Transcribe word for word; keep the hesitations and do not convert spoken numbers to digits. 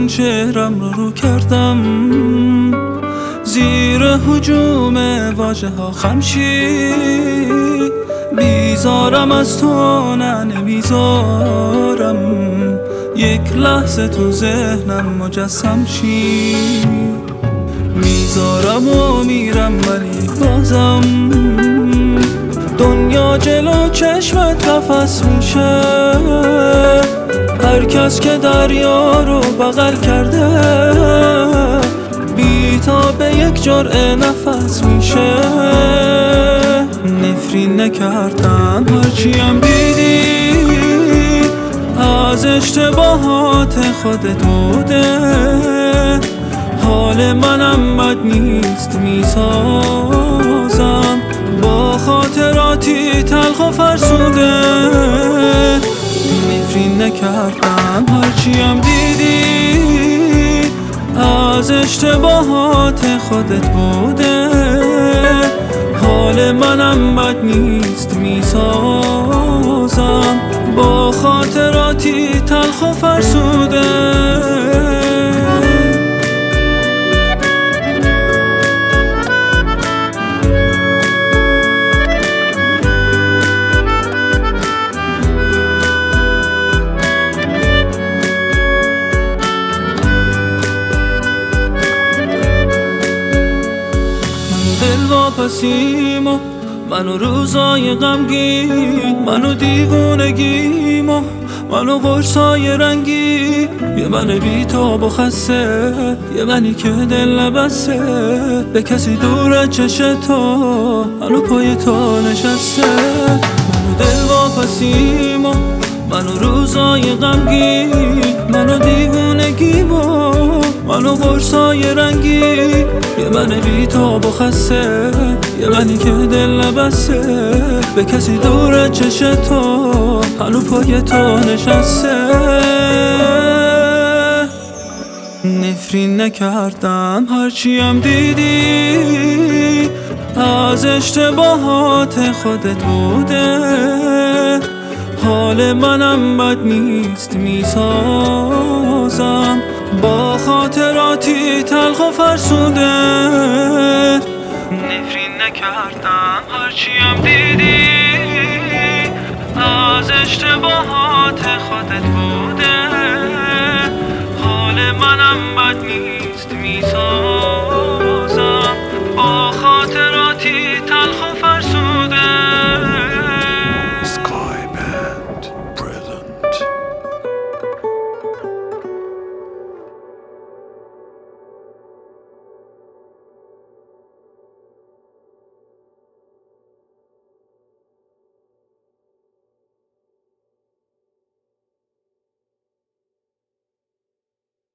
چهرم رو رو کردم زیر هجوم واژه ها خمشی بیزارم از تو نه نمیذارم یک لحظه تو ذهنم مجسم چی میذارم و میرم ولی بازم دنیا جلو چشمت قفس میشه هر کس که دریا رو بغل کرده بی تا به یک جرعه نفس میشه نفرین نکردم هرچیم دیدی از اشتباهات خودت بوده حال منم بد نیست میسازم با خاطراتی تلخ و فرسوده نفرین نکردم هرچیم دیدی از اشتباهات خودت بوده حال منم بد نیست میسازم با خاطراتی تلخ و فرسوده دل واپسیم و منو روزای غمگین منو دیوونگیم و منو قرصای رنگی یه من بی‌تاب و خسته یه منی که دل نبسته به کسی دور چش تو منو پای تو نشسته منو دل واپسیم و منو روزای غمگین منو دیوونگیم و منو قرصای رنگی یه من بی‌تاب و خسته یه منی که دل نبسته به کسی دور چش تو هنو پای تو نشسته نفرین نکردم هرچیم دیدی از اشتباهات خودت بوده حال منم بد نیست میسازم با خاطراتی تلخ و فرسوده نفرین نکردم هرچیم دیدی از اشتباهات خودت بوده